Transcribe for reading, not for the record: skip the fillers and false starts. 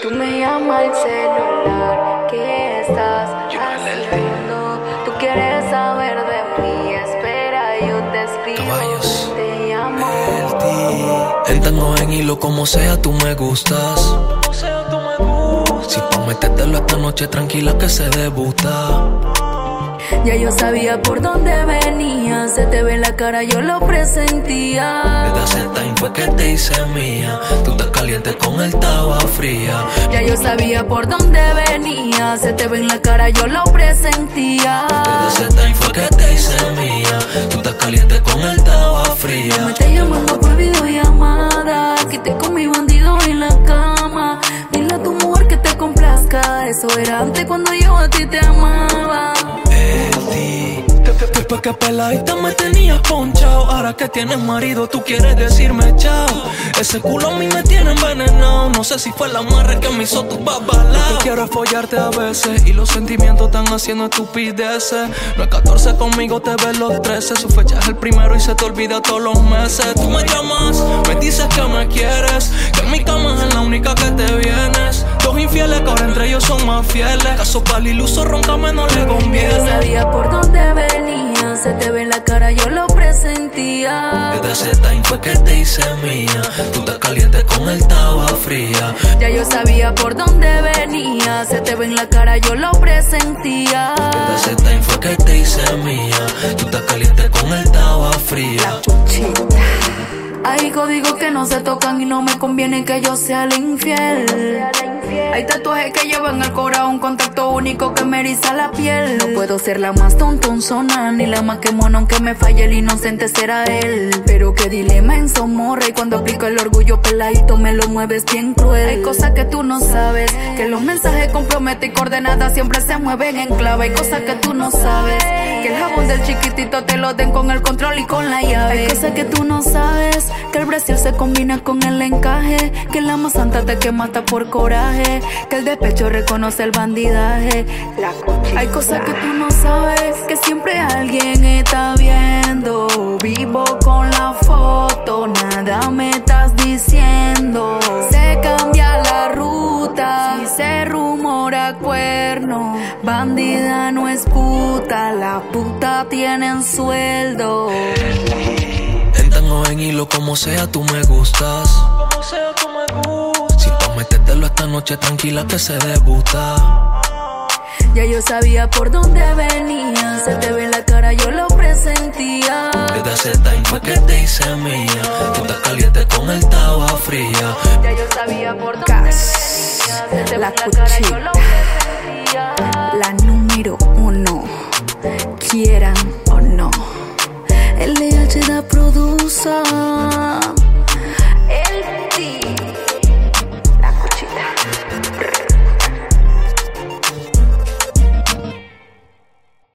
Tú me llamas al celular, ¿qué estás haciendo? Tú quieres saber de mí, espera, yo te escribo. Caballos, te llamo. Entrando en hilo, como sea, tú me gustas. Si pa' metértelo esta noche, tranquila que se debuta. Ya yo sabía por dónde venía, se te ve en la cara, yo lo presentía. Desde hace time fue que te hice mía. Tú estás caliente con el agua fría. Ya yo sabía por dónde venía, se te ve en la cara, yo lo presentía. Desde hace time fue que te hice mía. Tú estás caliente con el agua fría. Me estás llamando por videollamada, que te con mi bandido en la cama. Dile a tu mujer que te complazca, eso era antes cuando yo a ti te amaba. Después que peladita me tenías ponchado, ahora que tienes marido tú quieres decirme chao. Ese culo a mí me tiene envenenado, no sé si fue la amarre que me hizo tu babalao. Lo que quiero es follarte a veces y los sentimientos están haciendo estupideces. No es 14 conmigo, te ves los 13. Su fecha es el primero y se te olvida todos los meses. Tú me llamas, me dices que me quieres, que en mi cama es la única que te vienes. Dos infieles que ahora entre ellos son más fieles. Caso pal iluso, roncame no le conviene. Yo sabía por dónde venía, se te ve en la cara, yo lo presentía. Desde hace time fue que te hice mía. Tú estás caliente con el agua fría. Ya yo sabía por dónde venía, se te ve en la cara, yo lo presentía. Desde hace time fue que te hice mía. Tú estás caliente con el agua fría. Hay códigos que no se tocan y no me conviene que yo sea el infiel. Hay tatuajes que llevan al corazón un contacto único que me eriza la piel. No puedo ser la más tontonzona ni la más que mona, aunque me falle el inocente será él. Pero qué dilema en Somorra, y cuando aplico el orgullo peladito me lo mueves bien cruel. Hay cosas que tú no sabes, que los mensajes comprometen y coordenadas siempre se mueven en clave. Hay cosas que tú no sabes, que el jabón del chiquitito te lo den con el control y con la llave. Hay cosas que tú no sabes, que el brasil se combina con el encaje, que la más santa te quema hasta por coraje, que el despecho reconoce el bandidaje. Hay cosas que tú no sabes, que siempre alguien está viendo. Vivo con la foto, nada me estás diciendo. Se cambia la ruta, si se rumora cuerno. Bandida no es puta, la puta tienen sueldo. Entrando en hilo, como sea, tú me gustas. Si pa' metértelo esta noche, tranquila que se debuta. Ya yo sabía por dónde venía, se te ve en la cara, yo lo presentía. Desde hace time fue que te hice mía. Tú estás caliente con el agua fría. Ya yo sabía por dónde venía, se te ve en la cara, yo lo presentía. La número 1, quieran o no. LH da producer.